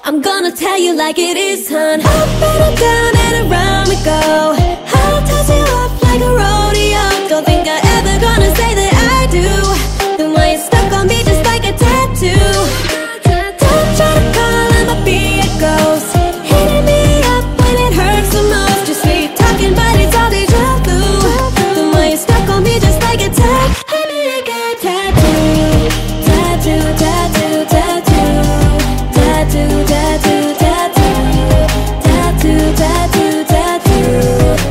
I'm gonna tell you like it is, hun. Up and down and around we go.